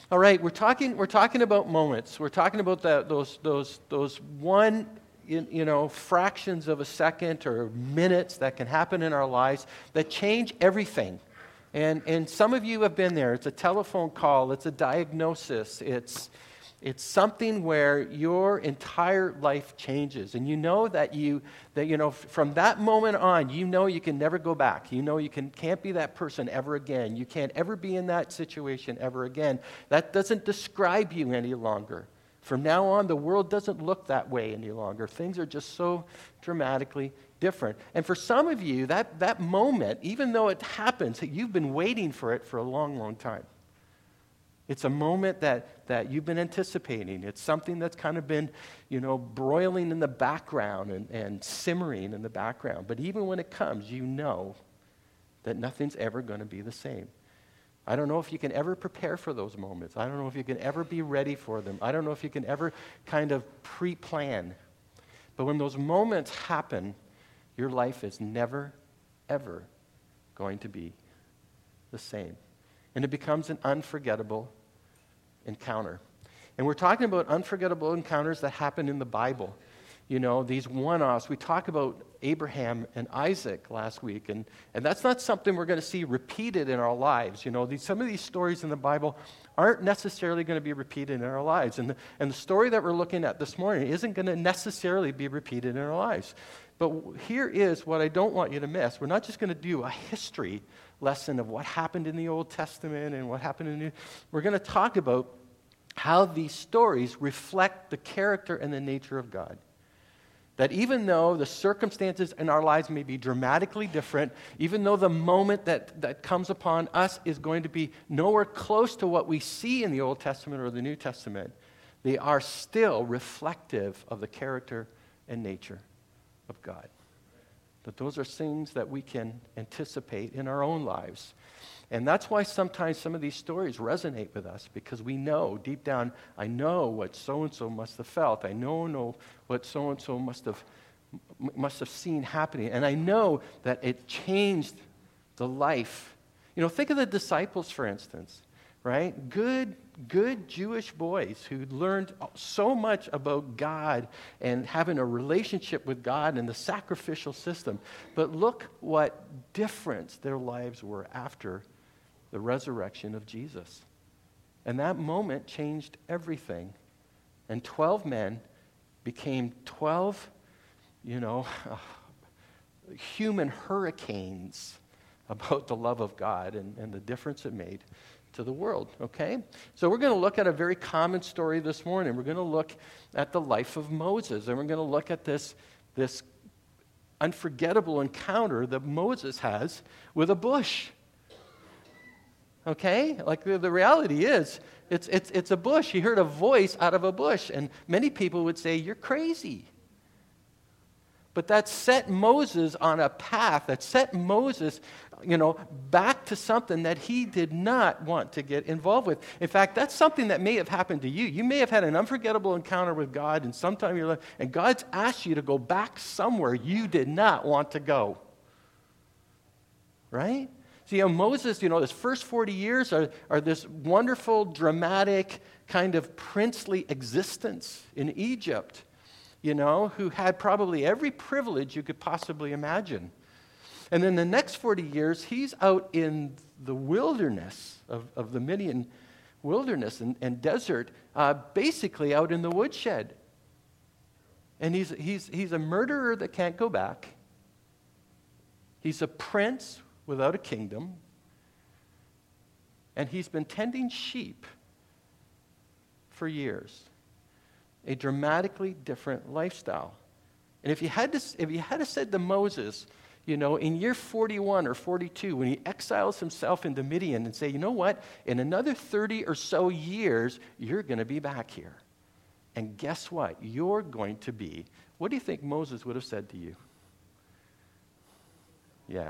All right, we're talking about moments. We're talking about those one, fractions of a second or minutes that can happen in our lives that change everything. And some of you have been there. It's a telephone call. It's a diagnosis. It's something where your entire life changes. And you know that from that moment on, you can never go back. You can't be that person ever again. You can't ever be in that situation ever again. That doesn't describe you any longer. From now on, the world doesn't look that way any longer. Things are just so dramatically different. And for some of you, that moment, even though it happens, you've been waiting for it for a long, long time. It's a moment that you've been anticipating. It's something that's kind of been, broiling in the background and simmering in the background. But even when it comes, you know that nothing's ever going to be the same. I don't know if you can ever prepare for those moments. I don't know if you can ever be ready for them. I don't know if you can ever kind of pre-plan. But when those moments happen, your life is never, ever going to be the same. And it becomes an unforgettable encounter. And we're talking about unforgettable encounters that happen in the Bible. These one-offs. We talked about Abraham and Isaac last week, and that's not something we're going to see repeated in our lives. Some of these stories in the Bible aren't necessarily going to be repeated in our lives. And the story that we're looking at this morning isn't going to necessarily be repeated in our lives. But here is what I don't want you to miss. We're not just going to do a history lesson of what happened in the Old Testament and what happened in the New. We're going to talk about how these stories reflect the character and the nature of God. That even though the circumstances in our lives may be dramatically different, even though the moment that comes upon us is going to be nowhere close to what we see in the Old Testament or the New Testament, they are still reflective of the character and nature of God. That those are things that we can anticipate in our own lives. And that's why sometimes some of these stories resonate with us, because we know deep down, I know what so-and-so must have felt. I know what so-and-so must have seen happening. And I know that it changed the life. Think of the disciples, for instance, right? Good Jewish boys who learned so much about God and having a relationship with God and the sacrificial system. But look what difference their lives were after the resurrection of Jesus. And that moment changed everything. And 12 men became 12, human hurricanes about the love of God and the difference it made to the world, okay? So we're going to look at a very common story this morning. We're going to look at the life of Moses, and we're going to look at this unforgettable encounter that Moses has with a bush. Okay? Like the reality is, it's a bush. He heard a voice out of a bush, and many people would say, you're crazy. But that set Moses on a path, that set Moses, back to something that he did not want to get involved with. In fact, that's something that may have happened to you. You may have had an unforgettable encounter with God in some time in your life, and God's asked you to go back somewhere you did not want to go. Right? See, Moses, his first 40 years are this wonderful, dramatic, kind of princely existence in Egypt, who had probably every privilege you could possibly imagine. And then the next 40 years, he's out in the wilderness of the Midian wilderness and desert, basically out in the woodshed. And he's a murderer that can't go back. He's a prince without a kingdom. And he's been tending sheep for years. A dramatically different lifestyle. And if you had to said to Moses, in year 41 or 42, when he exiles himself into Midian and say, you know what, in another 30 or so years, you're going to be back here. And guess what? You're going to be, what do you think Moses would have said to you? Yeah.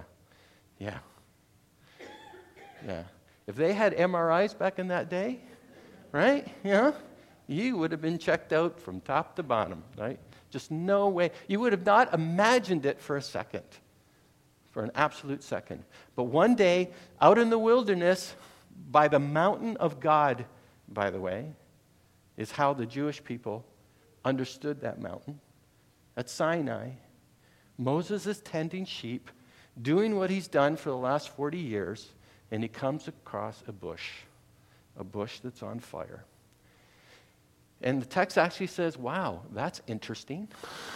If they had MRIs back in that day, right? You would have been checked out from top to bottom, right? Just no way. You would have not imagined it for a second, for an absolute second. But one day, out in the wilderness, by the mountain of God, by the way, is how the Jewish people understood that mountain. At Sinai, Moses is tending sheep, doing what he's done for the last 40 years, and he comes across a bush that's on fire. And the text actually says, wow, that's interesting.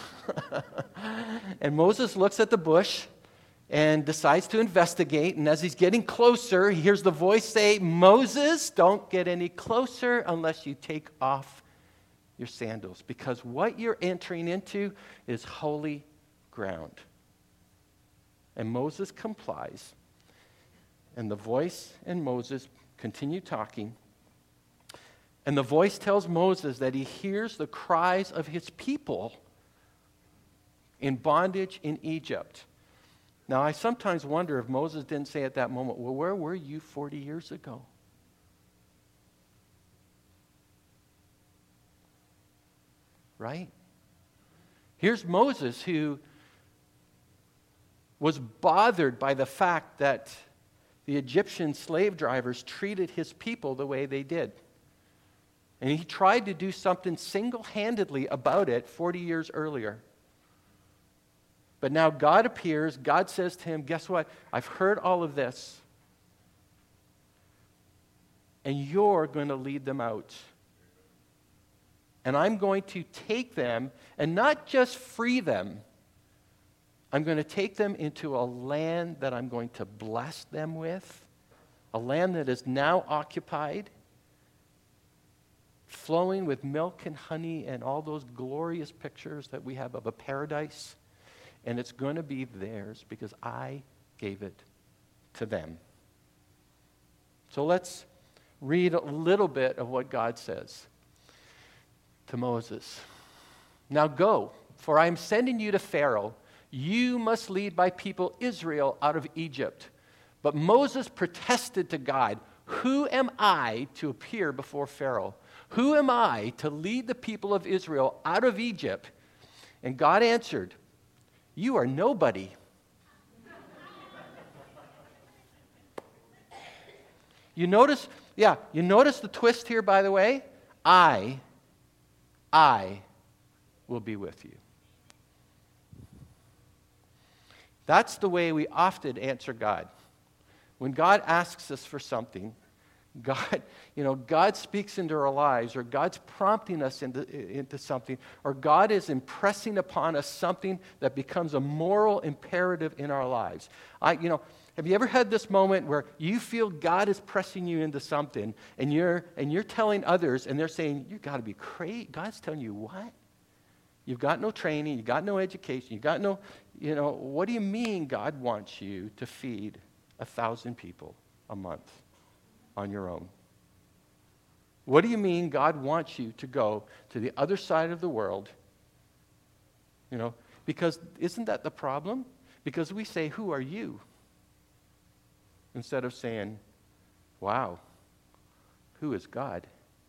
And Moses looks at the bush and decides to investigate. And as he's getting closer, he hears the voice say, Moses, don't get any closer unless you take off your sandals, because what you're entering into is holy ground. And Moses complies. And the voice and Moses continue talking. And the voice tells Moses that he hears the cries of his people in bondage in Egypt. Now, I sometimes wonder if Moses didn't say at that moment, well, where were you 40 years ago? Right? Here's Moses, who was bothered by the fact that the Egyptian slave drivers treated his people the way they did. And he tried to do something single-handedly about it 40 years earlier. But now God appears. God says to him, guess what? I've heard all of this. And you're going to lead them out. And I'm going to take them and not just free them. I'm going to take them into a land that I'm going to bless them with. A land that is now occupied, flowing with milk and honey and all those glorious pictures that we have of a paradise. And it's going to be theirs because I gave it to them. So let's read a little bit of what God says to Moses. Now go, for I am sending you to Pharaoh. You must lead my people Israel out of Egypt. But Moses protested to God, who am I to appear before Pharaoh? Who am I to lead the people of Israel out of Egypt? And God answered, you are nobody. You notice the twist here, by the way? I will be with you. That's the way we often answer God. When God asks us for something, God speaks into our lives, or God's prompting us into something, or God is impressing upon us something that becomes a moral imperative in our lives. Have you ever had this moment where you feel God is pressing you into something, and you're telling others, and they're saying, "You got to be crazy." God's telling you, "What? You've got no training, you've got no education, you've got no, what do you mean God wants you to feed 1,000 people a month on your own? What do you mean God wants you to go to the other side of the world?" Because isn't that the problem? Because we say, "Who are you?" Instead of saying, "Wow, who is God?"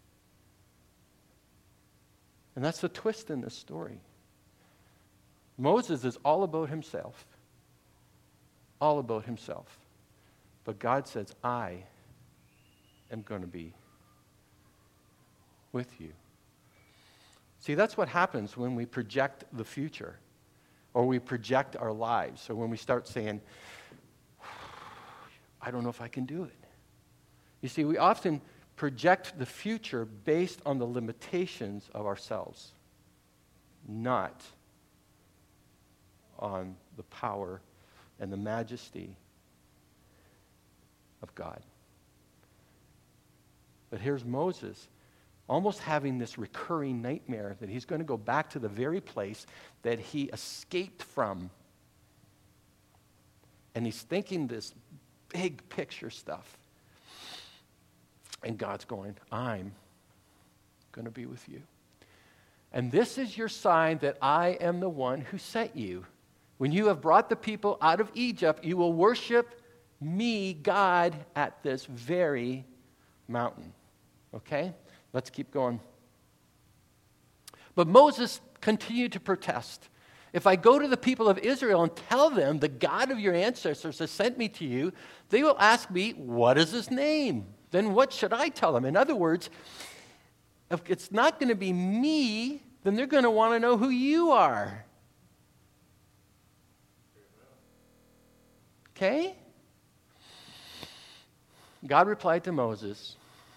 And that's the twist in this story. Moses is all about himself. All about himself. But God says, I am going to be with you. See, that's what happens when we project the future, or we project our lives, or when we start saying, I don't know if I can do it. You see, we often project the future based on the limitations of ourselves, not on the power and the majesty of God. But here's Moses almost having this recurring nightmare that he's going to go back to the very place that he escaped from. And he's thinking this big picture stuff. And God's going, I'm going to be with you. And this is your sign that I am the one who sent you. When you have brought the people out of Egypt, you will worship me, God, at this very mountain. Okay? Let's keep going. But Moses continued to protest. If I go to the people of Israel and tell them the God of your ancestors has sent me to you, they will ask me, what is his name? then what should I tell them? In other words, if it's not going to be me, then they're going to want to know who you are. Okay? God replied to Moses,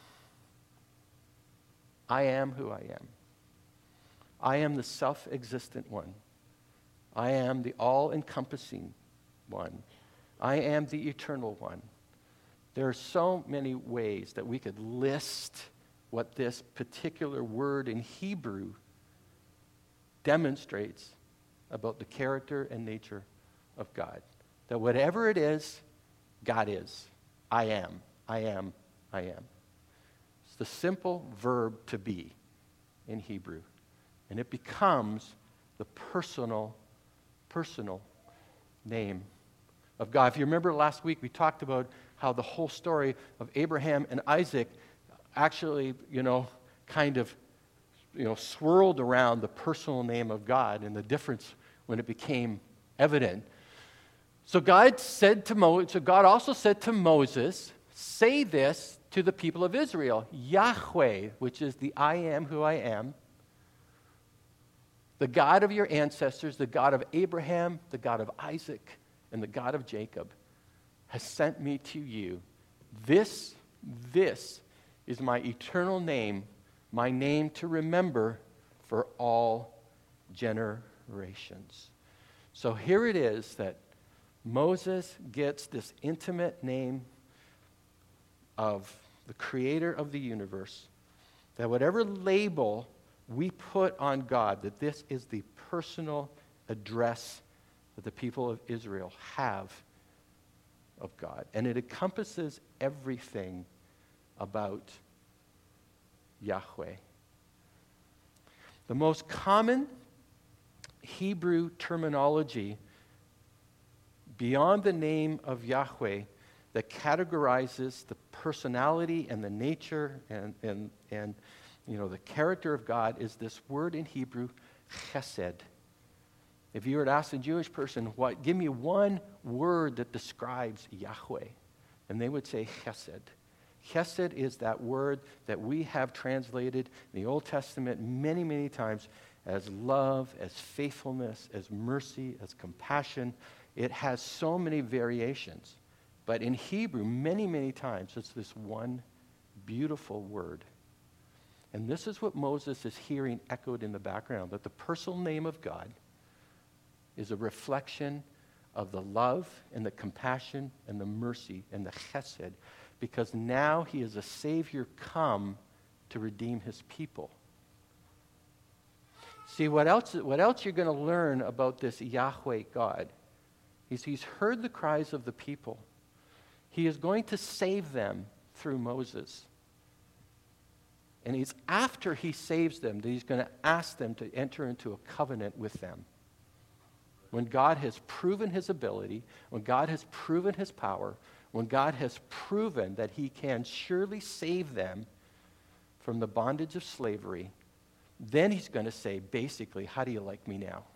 I am who I am. I am the self-existent one. I am the all-encompassing one. I am the eternal one. There are so many ways that we could list what this particular word in Hebrew demonstrates about the character and nature of God. That whatever it is, God is. I am. I am. I am. It's the simple verb to be in Hebrew. And it becomes the personal name of God. If you remember last week, we talked about how the whole story of Abraham and Isaac actually, swirled around the personal name of God and the difference when it became evident. So God also said to Moses, say this to the people of Israel, Yahweh, which is the I am who I am, the God of your ancestors, the God of Abraham, the God of Isaac, and the God of Jacob, has sent me to you. This is my eternal name, my name to remember for all generations. So here it is that Moses gets this intimate name of the creator of the universe, that whatever label we put on God, that this is the personal address that the people of Israel have of God. And it encompasses everything about Yahweh. The most common Hebrew terminology beyond the name of Yahweh that categorizes the personality and the nature and the character of God is this word in Hebrew, chesed. If you were to ask a Jewish person, give me one word that describes Yahweh, and they would say chesed. Chesed is that word that we have translated in the Old Testament many, many times as love, as faithfulness, as mercy, as compassion. It has so many variations. But in Hebrew, many, many times, it's this one beautiful word. And this is what Moses is hearing echoed in the background, that the personal name of God is a reflection of the love and the compassion and the mercy and the chesed, because now he is a Savior come to redeem his people. See, what else you're going to learn about this Yahweh God is he's heard the cries of the people. He is going to save them through Moses. And it's after he saves them that he's going to ask them to enter into a covenant with them. When God has proven his ability, when God has proven his power, when God has proven that he can surely save them from the bondage of slavery, then he's going to say, basically, how do you like me now?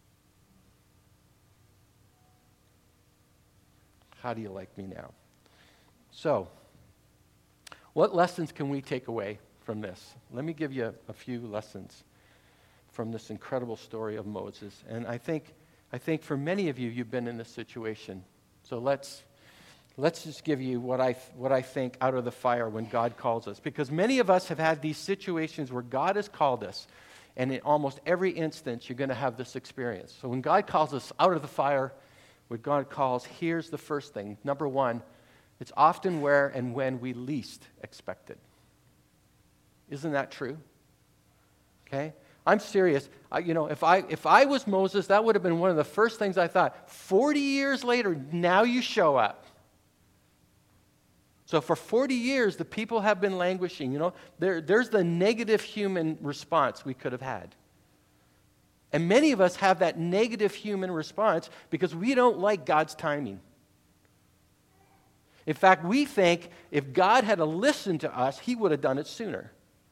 How do you like me now? So, what lessons can we take away from this? Let me give you a few lessons from this incredible story of Moses. And I think for many of you, you've been in this situation. So let's just give you what I think out of the fire when God calls us. Because many of us have had these situations where God has called us, and in almost every instance, you're going to have this experience. So when God calls us out of the fire, what God calls, here's the first thing. Number one, it's often where and when we least expect it. Isn't that true? Okay? I'm serious. If I was Moses, that would have been one of the first things I thought. 40 years later, now you show up. So for 40 years, the people have been languishing. There's the negative human response we could have had. And many of us have that negative human response because we don't like God's timing. In fact, we think if God had listened to us, he would have done it sooner.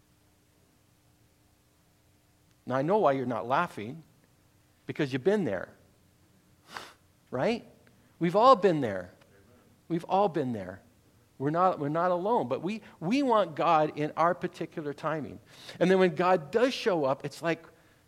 Now, I know why you're not laughing, because you've been there, right? We've all been there. We've all been there. We're not alone, but we want God in our particular timing. And then when God does show up, it's like,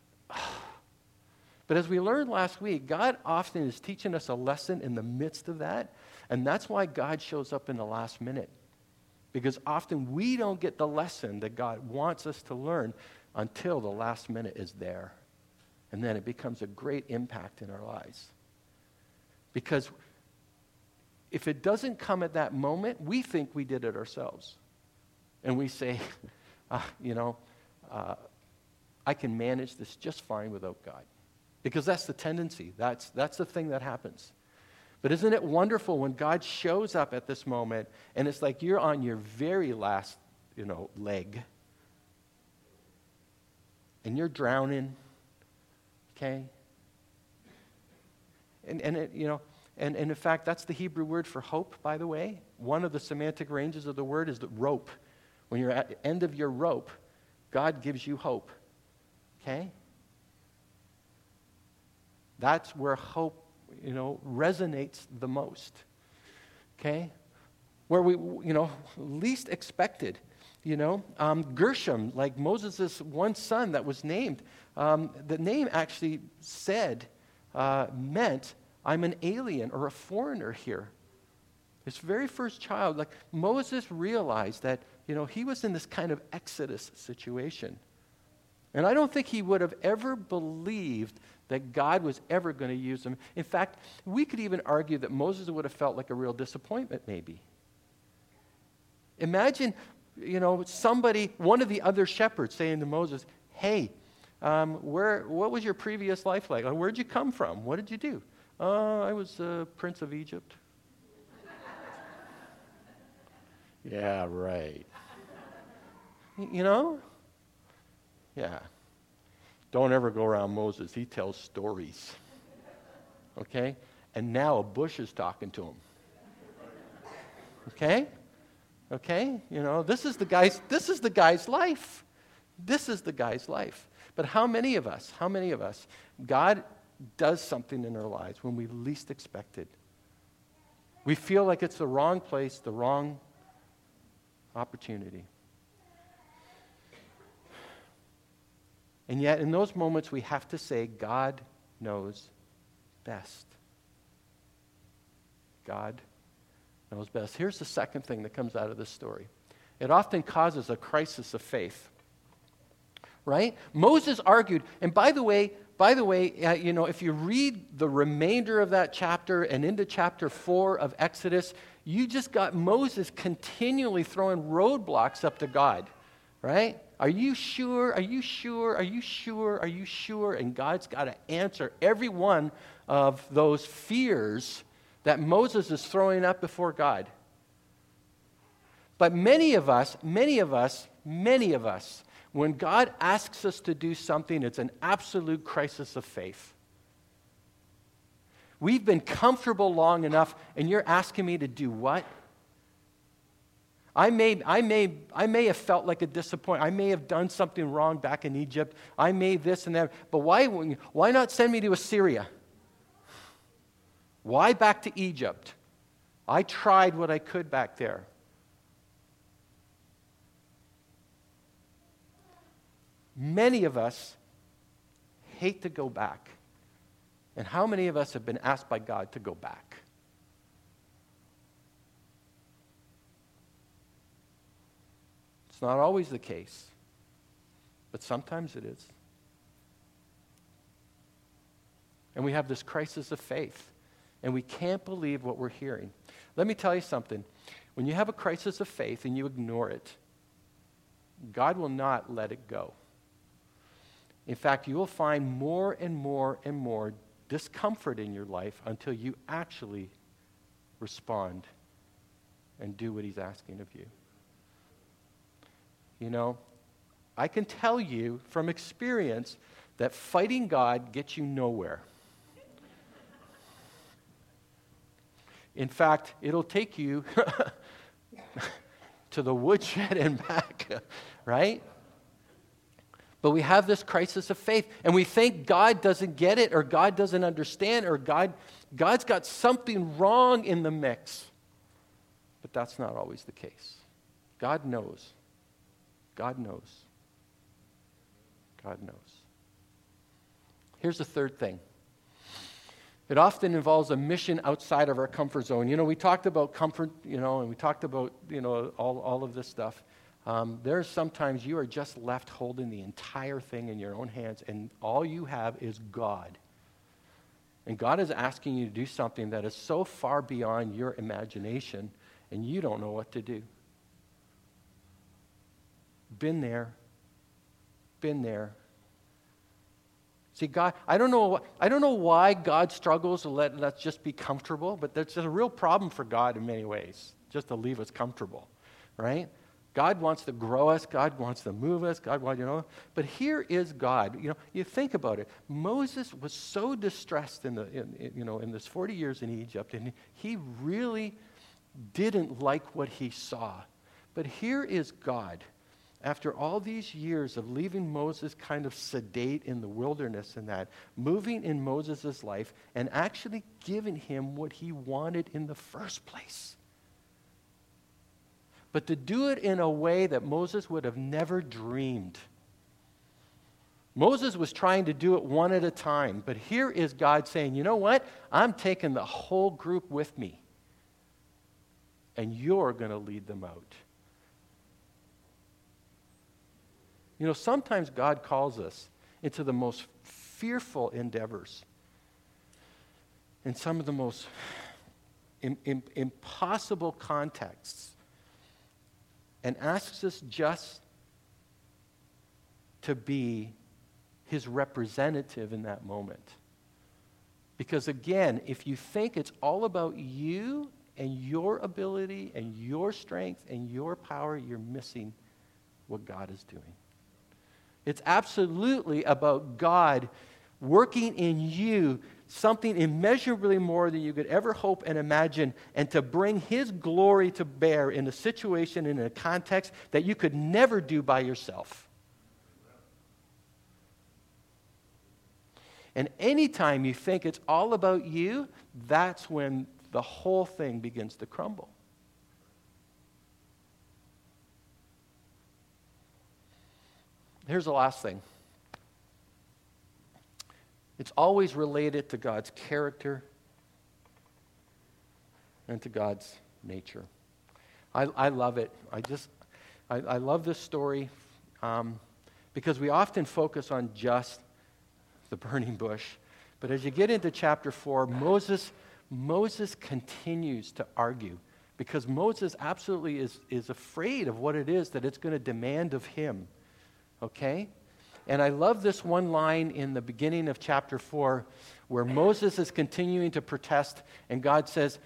but as we learned last week, God often is teaching us a lesson in the midst of that, and that's why God shows up in the last minute. Because often we don't get the lesson that God wants us to learn until the last minute is there. And then it becomes a great impact in our lives. Because if it doesn't come at that moment, we think we did it ourselves. And we say, I can manage this just fine without God. Because that's the tendency. That's the thing that happens. But isn't it wonderful when God shows up at this moment and it's like you're on your very last, leg. And you're drowning. Okay? And in fact, that's the Hebrew word for hope, by the way. One of the semantic ranges of the word is the rope. When you're at the end of your rope, God gives you hope. Okay? That's where hope, resonates the most. Okay? Where we, least expected. Gershom, like Moses' one son that was named, the name actually meant, I'm an alien or a foreigner here. His very first child, like Moses realized that, he was in this kind of exodus situation. And I don't think he would have ever believed that God was ever going to use him. In fact, we could even argue that Moses would have felt like a real disappointment, maybe. Imagine, somebody, one of the other shepherds saying to Moses, hey, what was your previous life like? Where'd you come from? What did you do? I was a prince of Egypt. Yeah, right. Yeah. Don't ever go around Moses. He tells stories. Okay? And now a bush is talking to him. Okay? Okay? This is the guy's life. This is the guy's life. But how many of us, God does something in our lives when we least expect it? We feel like it's the wrong place, the wrong opportunity. And yet, in those moments, we have to say, God knows best. God knows best. Here's the second thing that comes out of this story. It often causes a crisis of faith. Right? Moses argued, and by the way, if you read the remainder of that chapter and into chapter 4 of Exodus, you just got Moses continually throwing roadblocks up to God. Right? Are you sure? Are you sure? Are you sure? Are you sure? And God's got to answer every one of those fears that Moses is throwing up before God. But many of us, when God asks us to do something, it's an absolute crisis of faith. We've been comfortable long enough, and you're asking me to do what? I may have felt like a disappointment. I may have done something wrong back in Egypt. I may this and that. But why not send me to Assyria? Why back to Egypt? I tried what I could back there. Many of us hate to go back. And how many of us have been asked by God to go back? It's not always the case, but sometimes it is. And we have this crisis of faith, and we can't believe what we're hearing. Let me tell you something. When you have a crisis of faith and you ignore it, God will not let it go. In fact, you will find more and more and more discomfort in your life until you actually respond and do what He's asking of you. I can tell you from experience that fighting God gets you nowhere. In fact, it'll take you to the woodshed and back, right? But we have this crisis of faith, and we think God doesn't get it, or God doesn't understand, or God's got something wrong in the mix. But that's not always the case. God knows. God knows. God knows. Here's the third thing. It often involves a mission outside of our comfort zone. We talked about comfort, and we talked about, all of this stuff. There's sometimes you are just left holding the entire thing in your own hands, and all you have is God. And God is asking you to do something that is so far beyond your imagination, and you don't know what to do. Been there. See, God, I don't know why God struggles to let us just be comfortable, but that's a real problem for God in many ways, just to leave us comfortable, right? God wants to grow us. God wants to move us. But here is God. You think about it. Moses was so distressed in this 40 years in Egypt, and he really didn't like what he saw. But here is God. After all these years of leaving Moses kind of sedate in the wilderness and that, moving in Moses' life and actually giving him what he wanted in the first place. But to do it in a way that Moses would have never dreamed. Moses was trying to do it one at a time, but here is God saying, you know what? I'm taking the whole group with me, and you're going to lead them out. Sometimes God calls us into the most fearful endeavors, in some of the most impossible contexts, and asks us just to be his representative in that moment. Because again, if you think it's all about you and your ability and your strength and your power, you're missing what God is doing. It's absolutely about God working in you something immeasurably more than you could ever hope and imagine, and to bring his glory to bear in a situation, in a context that you could never do by yourself. And anytime you think it's all about you, that's when the whole thing begins to crumble. Here's the last thing. It's always related to God's character and to God's nature. I love it. I love this story because we often focus on just the burning bush. But as you get into chapter 4, Moses continues to argue because Moses absolutely is afraid of what it is that it's going to demand of him. Okay? And I love this one line in the beginning of chapter 4 where Moses is continuing to protest and God says,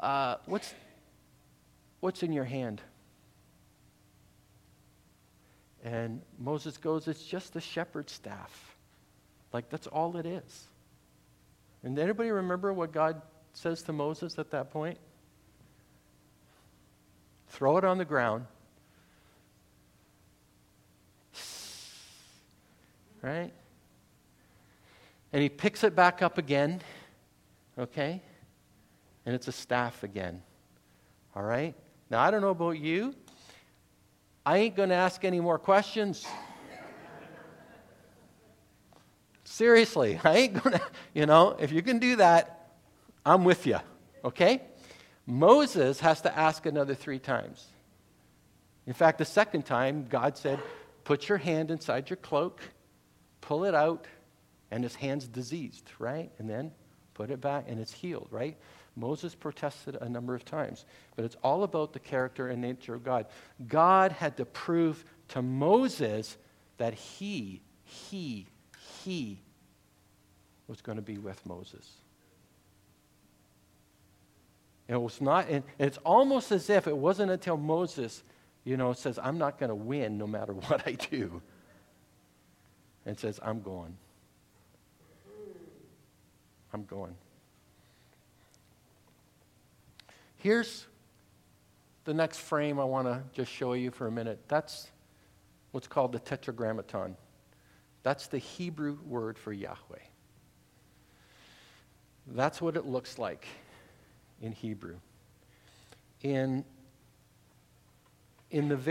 what's in your hand? And Moses goes, it's just a shepherd's staff. Like, that's all it is. And anybody remember what God says to Moses at that point? Throw it on the ground. Right? And he picks it back up again, okay? And it's a staff again, all right? Now, I don't know about you. I ain't going to ask any more questions. Seriously, I ain't going to, if you can do that, I'm with you, okay? Moses has to ask another 3 times. In fact, the second time, God said, put your hand inside your cloak, pull it out, and his hand's diseased, right? And then put it back, and it's healed, right? Moses protested a number of times. But it's all about the character and nature of God. God had to prove to Moses that he was going to be with Moses. And it was not, and it's almost as if it wasn't until Moses, says, I'm not going to win no matter what I do. And says, I'm going. I'm going. Here's the next frame I want to just show you for a minute. That's what's called the tetragrammaton. That's the Hebrew word for Yahweh. That's what it looks like in Hebrew. In in the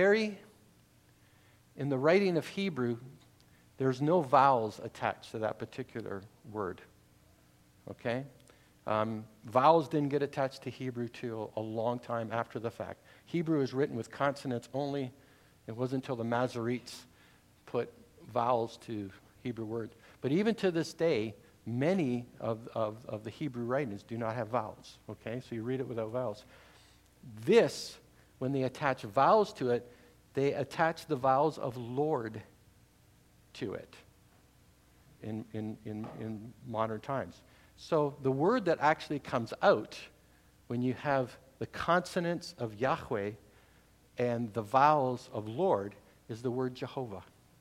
writing of Hebrew, there's no vowels attached to that particular word. Okay? Vowels didn't get attached to Hebrew till a long time after the fact. Hebrew is written with consonants only. It wasn't until the Masoretes put vowels to Hebrew words. But even to this day, many of the Hebrew writings do not have vowels. Okay? So you read it without vowels. This, when they attach vowels to it, they attach the vowels of Lord to it in modern times. So the word that actually comes out when you have the consonants of Yahweh and the vowels of Lord is the word Jehovah.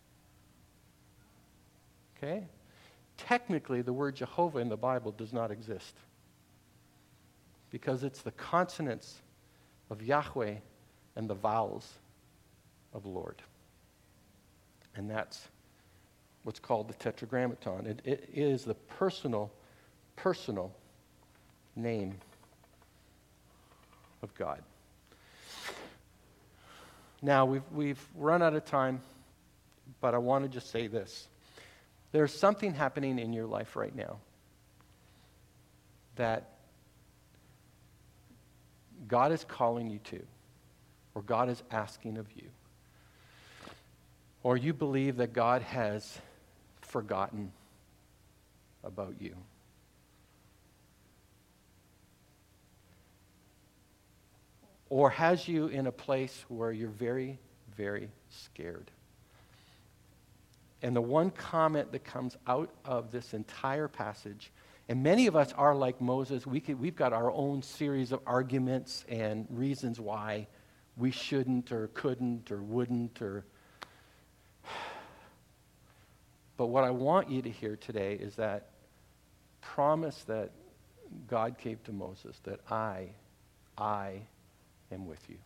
Okay? Technically, the word Jehovah in the Bible does not exist because it's the consonants of Yahweh and the vowels of Lord. And that's what's called the Tetragrammaton. It is the personal name of God. Now, we've run out of time, but I want to just say this. There's something happening in your life right now that God is calling you to, or God is asking of you, or you believe that God has forgotten about you. Or has you in a place where you're very, very scared. And the one comment that comes out of this entire passage, and many of us are like Moses, we've got our own series of arguments and reasons why we shouldn't or couldn't or wouldn't or... But what I want you to hear today is that promise that God gave to Moses, that I am with you.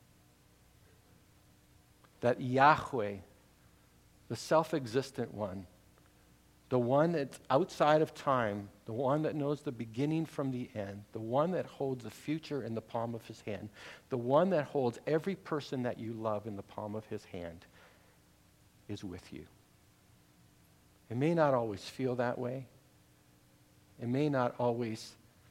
That Yahweh, the self-existent one, the one that's outside of time, the one that knows the beginning from the end, the one that holds the future in the palm of his hand, the one that holds every person that you love in the palm of his hand, is with you. It may not always feel that way. It may not always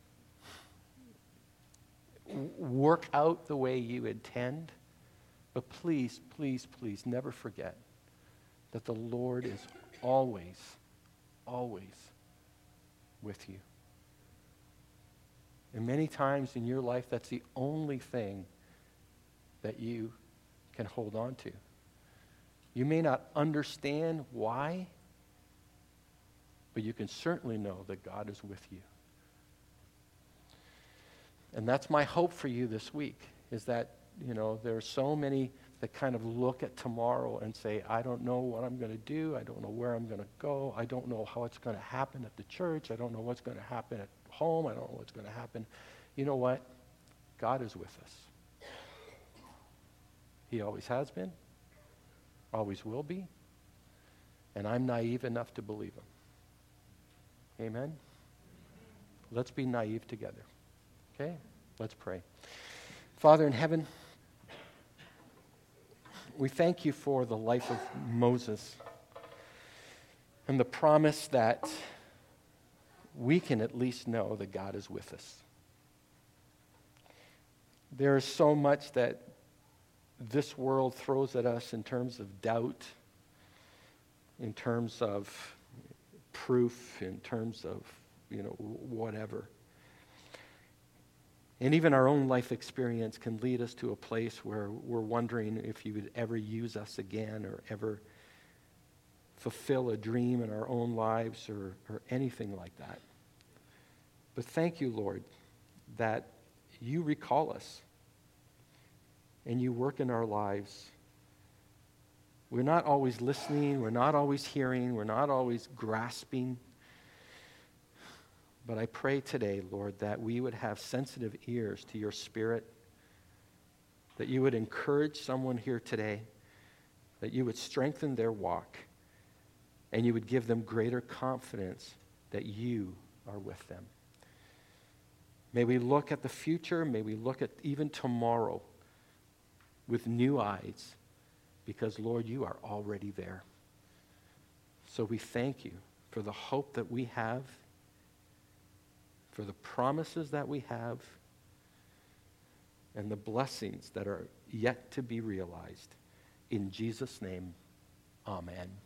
work out the way you intend, but please, please, please never forget that the Lord is always, always with you. And many times in your life, that's the only thing that you can hold on to. You may not understand why, but you can certainly know that God is with you. And that's my hope for you this week, is that, there are so many that kind of look at tomorrow and say, I don't know what I'm going to do. I don't know where I'm going to go. I don't know how it's going to happen at the church. I don't know what's going to happen at home. I don't know what's going to happen. You know what? God is with us. He always has been, always will be, and I'm naive enough to believe him. Amen? Let's be naive together. Okay? Let's pray. Father in heaven, we thank you for the life of Moses and the promise that we can at least know that God is with us. There is so much that this world throws at us in terms of doubt, in terms of proof, in terms of, whatever. And even our own life experience can lead us to a place where we're wondering if you would ever use us again or ever fulfill a dream in our own lives or anything like that. But thank you, Lord, that you recall us and you work in our lives. We're not always listening, we're not always hearing, we're not always grasping. But I pray today, Lord, that we would have sensitive ears to your Spirit, that you would encourage someone here today, that you would strengthen their walk, and you would give them greater confidence that you are with them. May we look at the future, may we look at even tomorrow with new eyes because, Lord, you are already there. So we thank you for the hope that we have, for the promises that we have, and the blessings that are yet to be realized. In Jesus' name, amen.